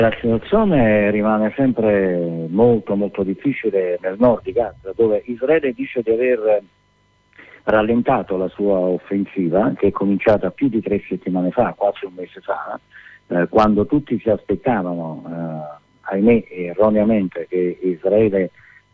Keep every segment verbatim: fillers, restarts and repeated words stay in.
La situazione rimane sempre molto molto difficile nel nord di Gaza, dove Israele dice di aver rallentato la sua offensiva, che è cominciata più di tre settimane fa, quasi un mese fa, eh, quando tutti si aspettavano, eh, ahimè erroneamente, che Israele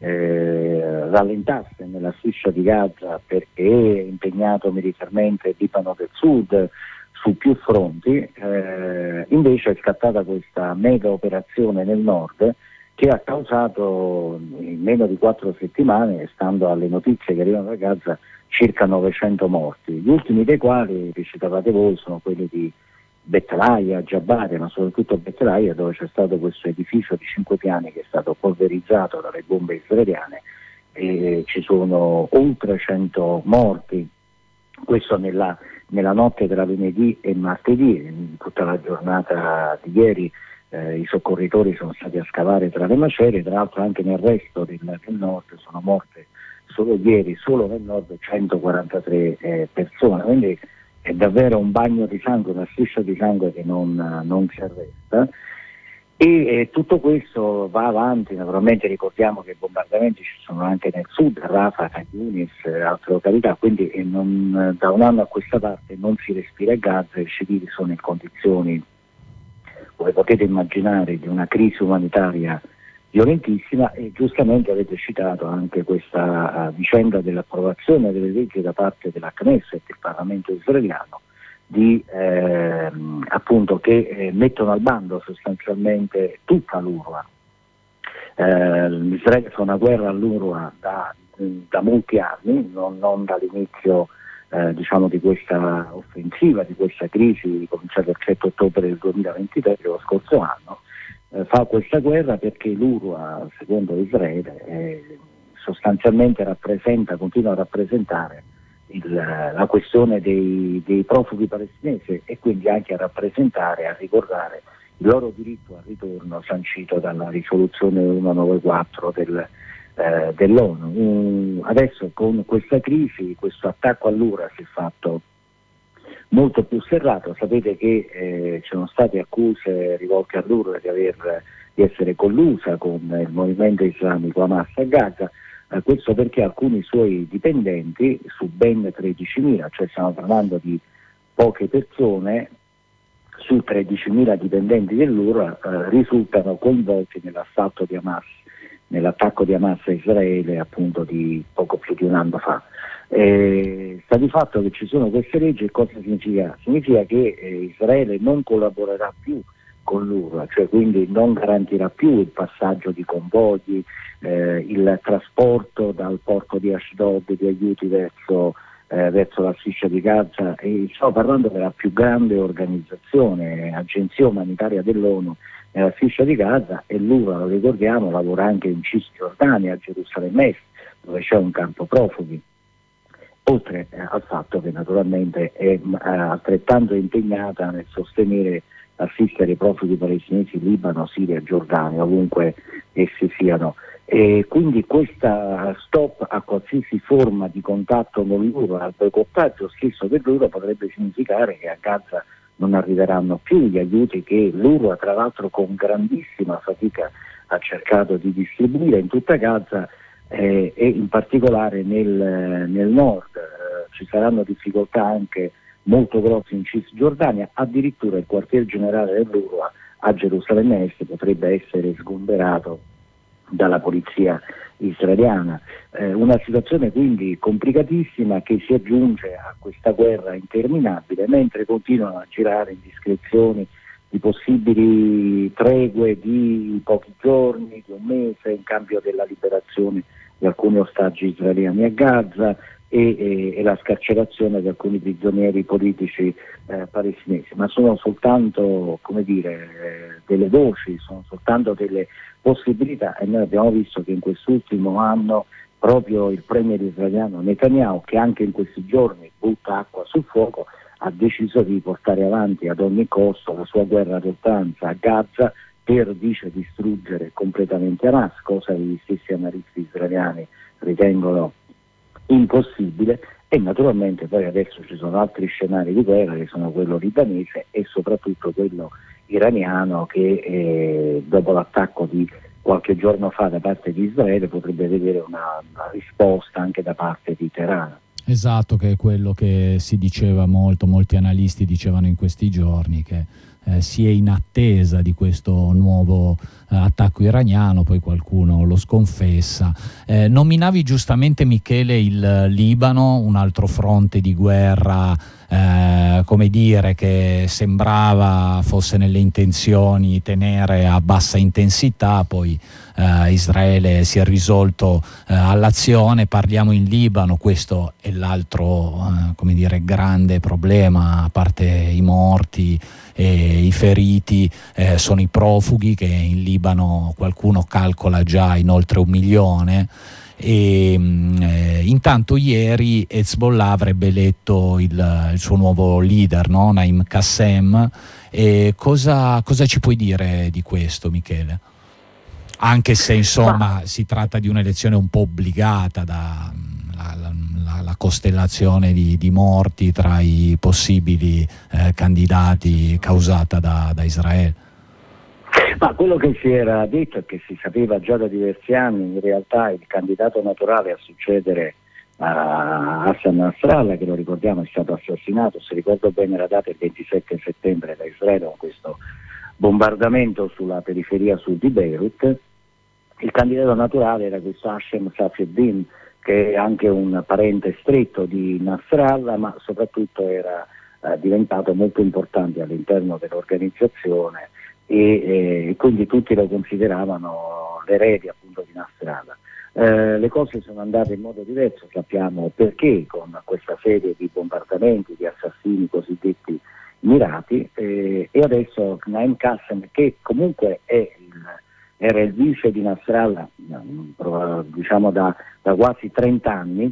eh, rallentasse nella striscia di Gaza perché è impegnato militarmente il Libano del Sud, su più fronti. Eh, invece è scattata questa mega operazione nel nord che ha causato in meno di quattro settimane, stando alle notizie che arrivano da Gaza, circa novecento morti, gli ultimi dei quali, vi citavate voi, sono quelli di Betlaia, Jabalia, ma soprattutto Betlaia, dove c'è stato questo edificio di cinque piani che è stato polverizzato dalle bombe israeliane e ci sono oltre cento morti, questo nella nella notte tra venerdì e martedì. In tutta la giornata di ieri eh, i soccorritori sono stati a scavare tra le macerie, tra l'altro anche nel resto del, del nord sono morte solo ieri, solo nel nord, centoquarantatré eh, persone, quindi è davvero un bagno di sangue, una striscia di sangue che non, non si arresta. E eh, tutto questo va avanti, naturalmente ricordiamo che i bombardamenti ci sono anche nel sud, Rafah, Khan Yunis e altre località, quindi eh, non, da un anno a questa parte non si respira a Gaza, i civili sono in condizioni, come potete immaginare, di una crisi umanitaria violentissima, e giustamente avete citato anche questa uh, vicenda dell'approvazione delle leggi da parte della Knesset, il Parlamento israeliano, di ehm, appunto che eh, mettono al bando sostanzialmente tutta l'UNRWA. Eh, Israele fa una guerra all'UNRWA da, da molti anni, non, non dall'inizio eh, diciamo di questa offensiva, di questa crisi cominciata il sette ottobre del duemilaventitré, lo scorso anno. Eh, fa questa guerra perché l'UNRWA, secondo Israele, eh, sostanzialmente rappresenta, continua a rappresentare Il, la questione dei, dei profughi palestinesi, e quindi anche a rappresentare, a ricordare il loro diritto al ritorno sancito dalla risoluzione centonovantaquattro del, eh, dell'ONU. Um, adesso con questa crisi, questo attacco all'UNRWA si è fatto molto più serrato. Sapete che eh, ci sono state accuse rivolte all'UNRWA di, aver, di essere collusa con il movimento islamico Hamas a Gaza. Eh, questo perché alcuni suoi dipendenti, su ben tredicimila, cioè stiamo parlando di poche persone, su tredicimila dipendenti dell'UNRWA eh, risultano coinvolti nell'assalto di Hamas, nell'attacco di Hamas a Israele appunto di poco più di un anno fa. Eh, sta di fatto che ci sono queste leggi. Cosa significa? Significa che eh, Israele non collaborerà più con l'UNRWA, cioè quindi non garantirà più il passaggio di convogli, eh, il trasporto dal porto di Ashdod di aiuti verso, eh, verso la striscia di Gaza, e sto parlando della più grande organizzazione, agenzia umanitaria dell'ONU nella striscia di Gaza, e l'UNRWA, lo ricordiamo, lavora anche in Cisgiordania, a Gerusalemme Est, dove c'è un campo profughi, oltre eh, al fatto che naturalmente è eh, altrettanto impegnata nel sostenere, assistere i profughi palestinesi in Libano, Siria, Giordania, ovunque essi siano. E quindi questa stop a qualsiasi forma di contatto con l'UNRWA, al boicottaggio stesso dell'UNRWA, potrebbe significare che a Gaza non arriveranno più gli aiuti che l'UNRWA, tra l'altro con grandissima fatica, ha cercato di distribuire in tutta Gaza eh, e in particolare nel, nel nord. Eh, ci saranno difficoltà anche molto grosse in Cisgiordania, addirittura il quartier generale dell'UNRWA a Gerusalemme Est potrebbe essere sgomberato dalla polizia israeliana. Eh, una situazione quindi complicatissima, che si aggiunge a questa guerra interminabile, mentre continuano a girare indiscrezioni di possibili tregue di pochi giorni, di un mese, in cambio della liberazione di alcuni ostaggi israeliani a Gaza e, e, e la scarcerazione di alcuni prigionieri politici eh, palestinesi. Ma sono soltanto, come dire, eh, delle voci, sono soltanto delle possibilità, e noi abbiamo visto che in quest'ultimo anno proprio il premier israeliano Netanyahu, che anche in questi giorni butta acqua sul fuoco, ha deciso di portare avanti ad ogni costo la sua guerra d'oltranza a Gaza per, dice, distruggere completamente Hamas, cosa che gli stessi analisti israeliani ritengono impossibile. E naturalmente poi adesso ci sono altri scenari di guerra, che sono quello libanese e soprattutto quello iraniano che eh, dopo l'attacco di qualche giorno fa da parte di Israele potrebbe vedere una, una risposta anche da parte di Teheran. Esatto, che è quello che si diceva molto, molti analisti dicevano in questi giorni, che eh, si è in attesa di questo nuovo eh, attacco iraniano, poi qualcuno lo sconfessa. Eh, nominavi giustamente, Michele, il Libano, un altro fronte di guerra, eh, come dire, che sembrava fosse nelle intenzioni tenere a bassa intensità, poi Uh, Israele si è risolto uh, all'azione. Parliamo in Libano, questo è l'altro uh, come dire, grande problema, a parte i morti e i feriti, eh, sono i profughi, che in Libano qualcuno calcola già in oltre un milione. E eh, intanto ieri Hezbollah avrebbe eletto il, il suo nuovo leader, no? Naim Qassem. E cosa, cosa ci puoi dire di questo, Michele? Anche se insomma Ma... si tratta di un'elezione un po' obbligata da la, la, la costellazione di, di morti tra i possibili eh, candidati causata da, da Israele. Ma quello che si era detto e che si sapeva già da diversi anni, in realtà il candidato naturale a succedere a Hassan Nasrallah, che lo ricordiamo è stato assassinato, se ricordo bene la data, il ventisette settembre da Israele, con questo bombardamento sulla periferia sud di Beirut. Il candidato naturale era questo Hashem Safieddin, che è anche un parente stretto di Nasrallah, ma soprattutto era eh, diventato molto importante all'interno dell'organizzazione e eh, quindi tutti lo consideravano l'erede appunto di Nasrallah. Eh, le cose sono andate in modo diverso, sappiamo perché, con questa serie di bombardamenti, di assassini cosiddetti mirati, eh, e adesso Naim Qassem, che comunque è il, era il vice di Nasrallah diciamo da, da quasi trenta anni,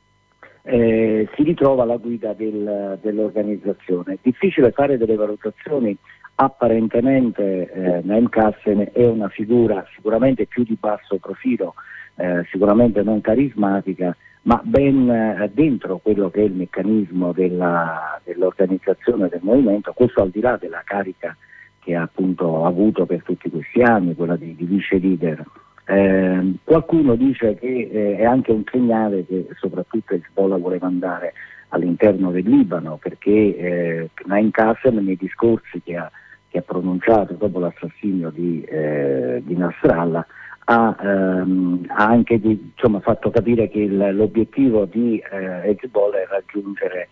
eh, si ritrova alla guida del, dell'organizzazione. È difficile fare delle valutazioni. Apparentemente eh, Naim Qassem è una figura sicuramente più di basso profilo, eh, sicuramente non carismatica, ma ben eh, dentro quello che è il meccanismo della, dell'organizzazione del movimento, questo al di là della carica che ha appunto avuto per tutti questi anni, quella di, di vice leader. Eh, qualcuno dice che eh, è anche un segnale che soprattutto Hezbollah vuole mandare all'interno del Libano, perché eh, Naim Qassem nei discorsi che ha, che ha pronunciato dopo l'assassinio di, eh, di Nasrallah ha, ehm, ha anche di, insomma, fatto capire che il, l'obiettivo di eh, Hezbollah è raggiungere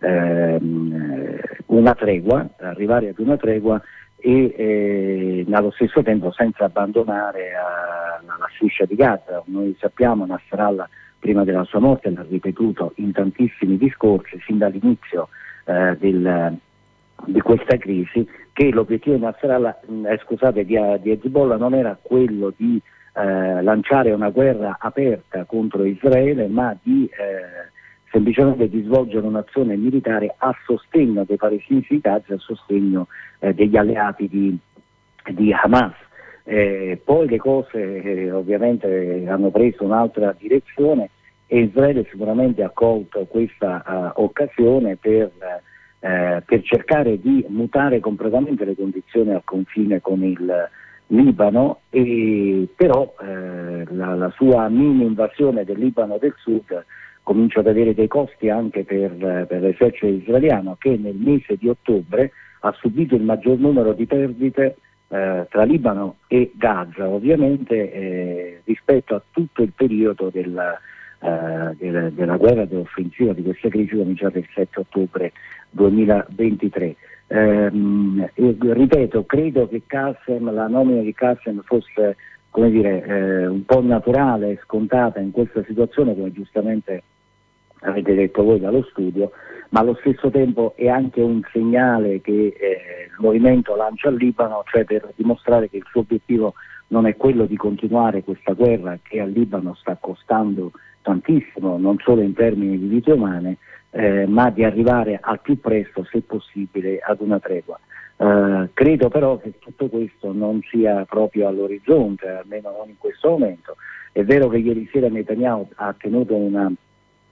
ehm, una tregua, arrivare ad una tregua e eh, allo stesso tempo senza abbandonare a, la striscia di Gaza. Noi sappiamo, Nasrallah prima della sua morte l'ha ripetuto in tantissimi discorsi sin dall'inizio eh, del, di questa crisi, che l'obiettivo di Nasrallah, eh, scusate, di, di Hezbollah non era quello di eh, lanciare una guerra aperta contro Israele, ma di eh, semplicemente di svolgere un'azione militare a sostegno dei palestinesi di Gaza, a sostegno eh, degli alleati di, di Hamas. Eh, poi le cose eh, ovviamente hanno preso un'altra direzione e Israele sicuramente ha colto questa uh, occasione per, uh, per cercare di mutare completamente le condizioni al confine con il Libano, e però uh, la, la sua mini invasione del Libano del Sud comincia ad avere dei costi anche per, per l'esercito israeliano, che nel mese di ottobre ha subito il maggior numero di perdite eh, tra Libano e Gaza, ovviamente eh, rispetto a tutto il periodo della, eh, della, della guerra dell'offensiva di questa crisi cominciata il sette ottobre duemilaventitré. Ehm, e, ripeto, credo che Qassem, la nomina di Qassem fosse, come dire, eh, un po' naturale, scontata in questa situazione, come giustamente avete detto voi dallo studio, ma allo stesso tempo è anche un segnale che eh, il movimento lancia al Libano, cioè per dimostrare che il suo obiettivo non è quello di continuare questa guerra che al Libano sta costando tantissimo, non solo in termini di vite umane, eh, ma di arrivare al più presto, se possibile, ad una tregua. Eh, credo però che tutto questo non sia proprio all'orizzonte, almeno non in questo momento. È vero che ieri sera Netanyahu ha tenuto una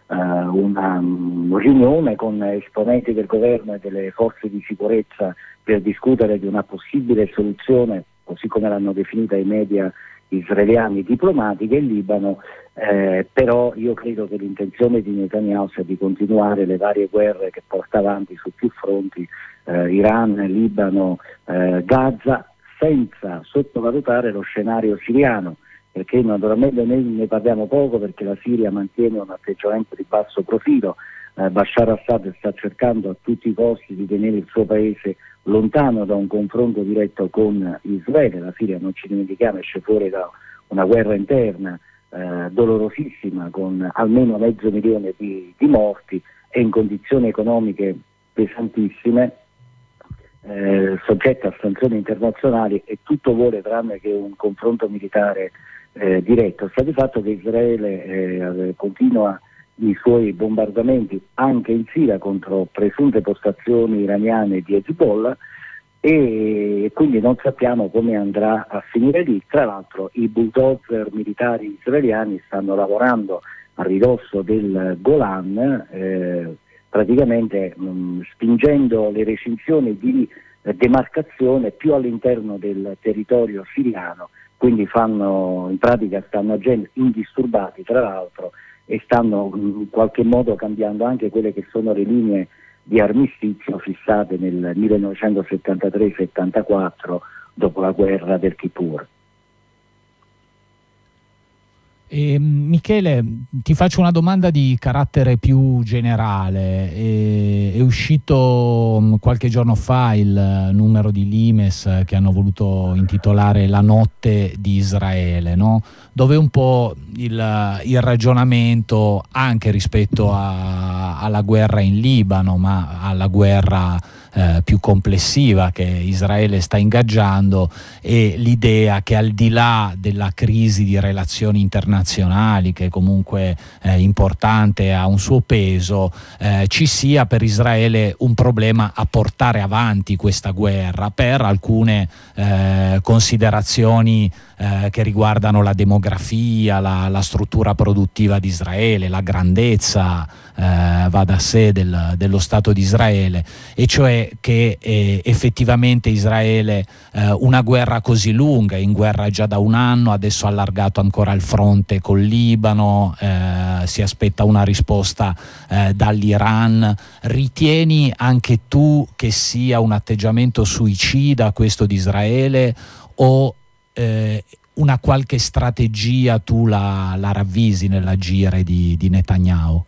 uh, una um, riunione con esponenti del governo e delle forze di sicurezza per discutere di una possibile soluzione, così come l'hanno definita i media israeliani, diplomatica in Libano, eh, però io credo che l'intenzione di Netanyahu sia di continuare le varie guerre che porta avanti su più fronti, eh, Iran, Libano, eh, Gaza, senza sottovalutare lo scenario siriano, perché naturalmente noi ne parliamo poco perché la Siria mantiene un atteggiamento di basso profilo. eh, Bashar Assad sta cercando a tutti i costi di tenere il suo paese lontano da un confronto diretto con Israele. La Siria, non ci dimentichiamo, esce fuori da una guerra interna eh, dolorosissima con almeno mezzo milione di, di morti e in condizioni economiche pesantissime, eh, soggetta a sanzioni internazionali, e tutto vuole tranne che un confronto militare eh, diretto. Sta di fatto che Israele eh, continua i suoi bombardamenti anche in Siria contro presunte postazioni iraniane di Hezbollah, e quindi non sappiamo come andrà a finire lì. Tra l'altro i bulldozer militari israeliani stanno lavorando a ridosso del Golan, eh, praticamente mh, spingendo le recinzioni di eh, demarcazione più all'interno del territorio siriano, quindi fanno, in pratica stanno agendo indisturbati, tra l'altro, e stanno in qualche modo cambiando anche quelle che sono le linee di armistizio fissate nel millenovecentosettantatré settantaquattro dopo la guerra del Kippur. E, Michele, ti faccio una domanda di carattere più generale. E, è uscito qualche giorno fa il numero di Limes che hanno voluto intitolare La notte di Israele, no? Dove un po' il, il ragionamento anche rispetto a, alla guerra in Libano, ma alla guerra Eh, più complessiva che Israele sta ingaggiando, e l'idea che al di là della crisi di relazioni internazionali, che comunque è importante e ha un suo peso, eh, ci sia per Israele un problema a portare avanti questa guerra per alcune eh, considerazioni eh, che riguardano la demografia, la, la struttura produttiva di Israele, la grandezza eh, va da sé del, dello Stato di Israele, e cioè che eh, effettivamente Israele eh, una guerra così lunga, in guerra già da un anno, adesso ha allargato ancora il fronte col Libano, eh, si aspetta una risposta eh, dall'Iran. Ritieni anche tu che sia un atteggiamento suicida questo di Israele, o eh, una qualche strategia tu la, la ravvisi nell'agire di, di Netanyahu?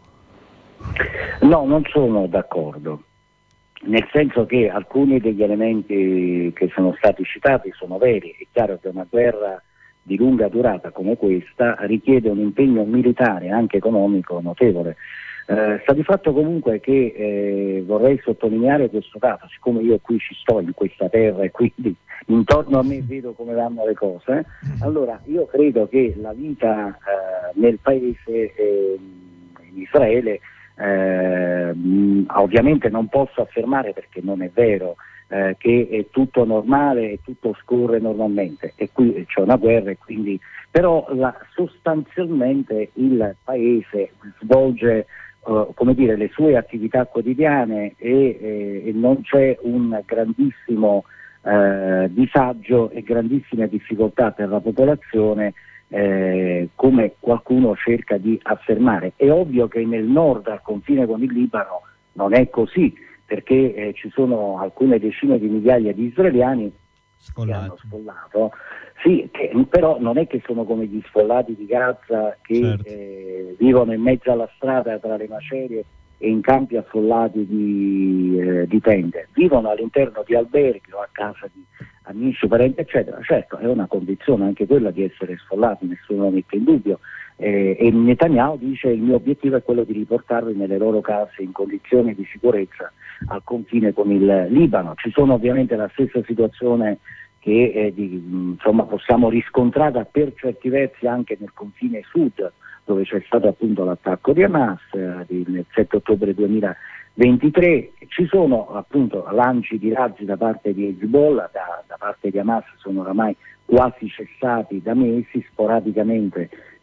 No, non sono d'accordo, nel senso che alcuni degli elementi che sono stati citati sono veri. È chiaro che una guerra di lunga durata come questa richiede un impegno militare, anche economico, notevole. Eh, sta di fatto comunque che eh, vorrei sottolineare questo dato, siccome io qui ci sto in questa terra e quindi intorno a me vedo come vanno le cose. Allora io credo che la vita eh, nel paese, eh, in Israele, Eh, ovviamente non posso affermare, perché non è vero, eh, che è tutto normale e tutto scorre normalmente, e qui c'è una guerra, e quindi però la, sostanzialmente il paese svolge uh, come dire, le sue attività quotidiane, e, e, e non c'è un grandissimo uh, disagio e grandissime difficoltà per la popolazione, Eh, come qualcuno cerca di affermare. È ovvio che nel nord, al confine con il Libano, non è così, perché eh, ci sono alcune decine di migliaia di israeliani Sfollati. che hanno sfollato, sì, che, però non è che sono come gli sfollati di Gaza che certo. eh, vivono in mezzo alla strada tra le macerie e in campi affollati di, eh, di tende, vivono all'interno di alberghi o a casa di amici, parenti, eccetera. Certo, è una condizione anche quella di essere sfollati, nessuno lo mette in dubbio, eh, e Netanyahu dice: il mio obiettivo è quello di riportarli nelle loro case in condizioni di sicurezza al confine con il Libano. Ci sono ovviamente la stessa situazione che eh, di, insomma, possiamo riscontrare per certi versi anche nel confine sud, dove c'è stato appunto l'attacco di Hamas eh, il sette ottobre duemilaventitré. Ci sono appunto lanci di razzi da parte di Hezbollah, da, da parte di Hamas sono oramai quasi cessati da mesi, sporadicamente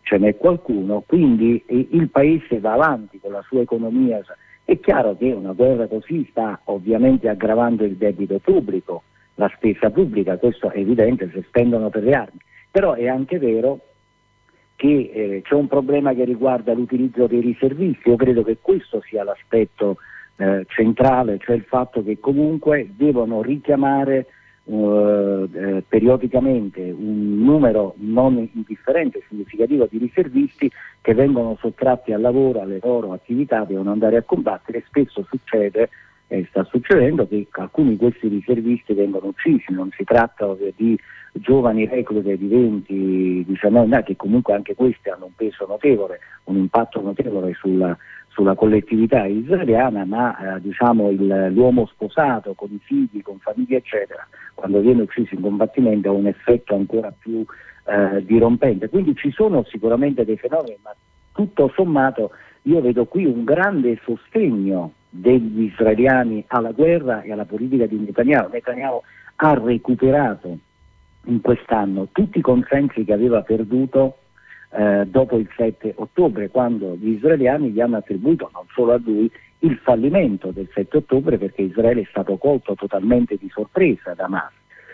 ce n'è qualcuno, quindi il paese va avanti con la sua economia. È chiaro che una guerra così sta ovviamente aggravando il debito pubblico, la spesa pubblica, questo è evidente se spendono per le armi, però è anche vero che eh, c'è un problema che riguarda l'utilizzo dei riservisti. Io credo che questo sia l'aspetto eh, centrale, cioè il fatto che comunque devono richiamare Uh, eh, periodicamente un numero non indifferente, significativo di riservisti che vengono sottratti al lavoro, alle loro attività, devono andare a combattere. Spesso succede, e eh, sta succedendo, che alcuni di questi riservisti vengono uccisi. Non si tratta di giovani reclute di venti diciannove anni, che comunque anche questi hanno un peso notevole, un impatto notevole sulla sulla collettività israeliana, ma eh, diciamo il, l'uomo sposato con i figli, con famiglie eccetera, quando viene ucciso in combattimento ha un effetto ancora più eh, dirompente. Quindi ci sono sicuramente dei fenomeni, ma tutto sommato io vedo qui un grande sostegno degli israeliani alla guerra e alla politica di Netanyahu. Netanyahu ha recuperato in quest'anno tutti i consensi che aveva perduto Eh, dopo il sette ottobre, quando gli israeliani gli hanno attribuito, non solo a lui, il fallimento del sette ottobre, perché Israele è stato colto totalmente di sorpresa da Hamas.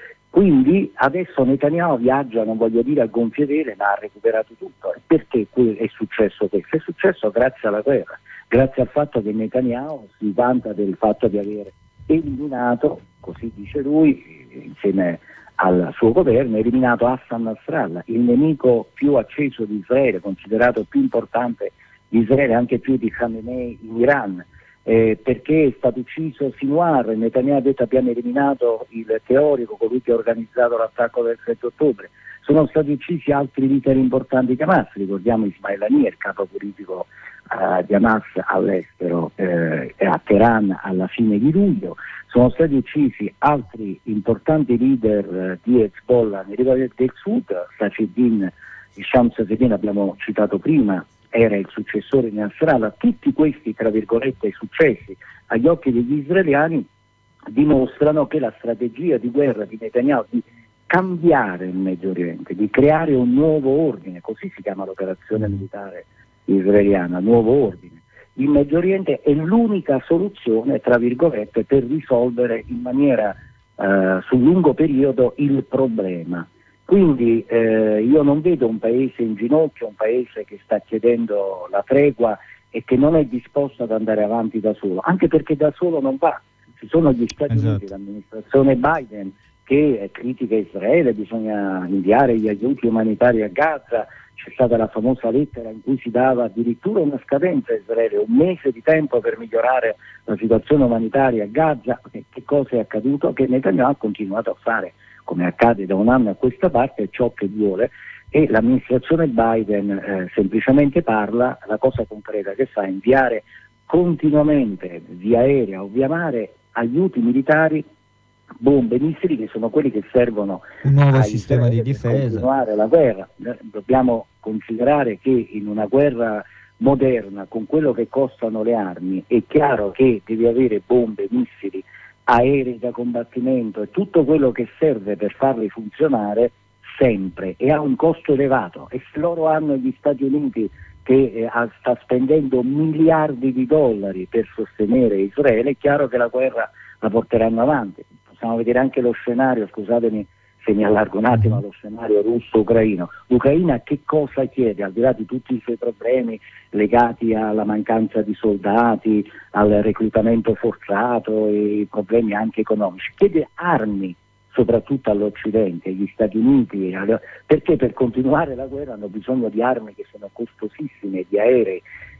Quindi adesso Netanyahu viaggia, non voglio dire a gonfie vele, ma ha recuperato tutto. E perché è successo questo? È successo grazie alla guerra, grazie al fatto che Netanyahu si vanta del fatto di aver eliminato, così dice lui, insieme al suo governo, eliminato Hassan Nasrallah, il nemico più acceso di Israele, considerato più importante di Israele, anche più di Khamenei in Iran, eh, perché è stato ucciso Sinwar. Netanyahu ha detto: abbiamo eliminato il teorico, colui che ha organizzato l'attacco del sette ottobre. Sono stati uccisi altri leader importanti di Hamas, ricordiamo Ismail Haniyeh, il capo politico uh, di Hamas all'estero, eh, a Teheran alla fine di luglio. Sono stati uccisi altri importanti leader eh, di Hezbollah nell'Iran del Sud, Saceddin, Shams Saceddin abbiamo citato prima, era il successore di Nasrallah. Tutti questi, tra virgolette, successi agli occhi degli israeliani dimostrano che la strategia di guerra di Netanyahu di cambiare il Medio Oriente, di creare un nuovo ordine, così si chiama l'operazione militare israeliana, nuovo ordine. Il Medio Oriente è l'unica soluzione, tra virgolette, per risolvere in maniera eh, sul lungo periodo il problema. Quindi eh, io non vedo un paese in ginocchio, un paese che sta chiedendo la tregua e che non è disposto ad andare avanti da solo, anche perché da solo non va. Ci sono gli Stati esatto. Uniti, l'amministrazione Biden che critica Israele, bisogna inviare gli aiuti umanitari a Gaza. C'è stata la famosa lettera in cui si dava addirittura una scadenza a Israele, un mese di tempo per migliorare la situazione umanitaria a Gaza. E che cosa è accaduto? Che Netanyahu ha continuato a fare, come accade da un anno a questa parte, ciò che vuole, e l'amministrazione Biden eh, semplicemente parla, la cosa concreta che fa è inviare continuamente via aerea o via mare aiuti militari, bombe, missili, che sono quelli che servono un nuovo a sistema di difesa per continuare la guerra. Dobbiamo considerare che in una guerra moderna, con quello che costano le armi, è chiaro che devi avere bombe, missili, aerei da combattimento e tutto quello che serve per farli funzionare sempre, e ha un costo elevato. E se loro hanno gli Stati Uniti che eh, sta spendendo miliardi di dollari per sostenere Israele, è chiaro che la guerra la porteranno avanti. Possiamo vedere anche lo scenario, scusatemi se mi allargo un attimo, allo scenario russo-ucraino. L'Ucraina che cosa chiede, al di là di tutti i suoi problemi legati alla mancanza di soldati, al reclutamento forzato e i problemi anche economici? Chiede armi, soprattutto all'Occidente, agli Stati Uniti, perché per continuare la guerra hanno bisogno di armi che sono costosissime, di aerei,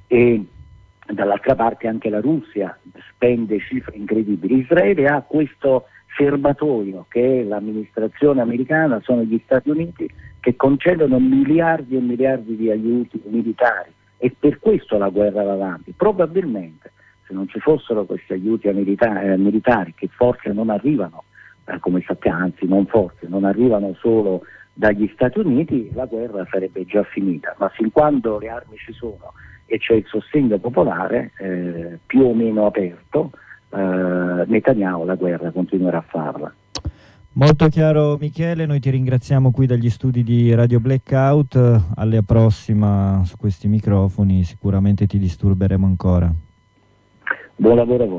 e dall'altra parte anche la Russia spende cifre incredibili. Israele ha questo serbatoio che è l'amministrazione americana, sono gli Stati Uniti, che concedono miliardi e miliardi di aiuti militari, e per questo la guerra va avanti. Probabilmente se non ci fossero questi aiuti militari, eh, militari che forse non arrivano, eh, come sappiamo, anzi non forse, non arrivano solo dagli Stati Uniti, la guerra sarebbe già finita. Ma fin quando le armi ci sono e c'è il sostegno popolare eh, più o meno aperto, eh, Netanyahu la guerra continuerà a farla. Molto chiaro Michele, noi ti ringraziamo qui dagli studi di Radio Blackout, alla prossima su questi microfoni, sicuramente ti disturberemo ancora. Buon lavoro a voi.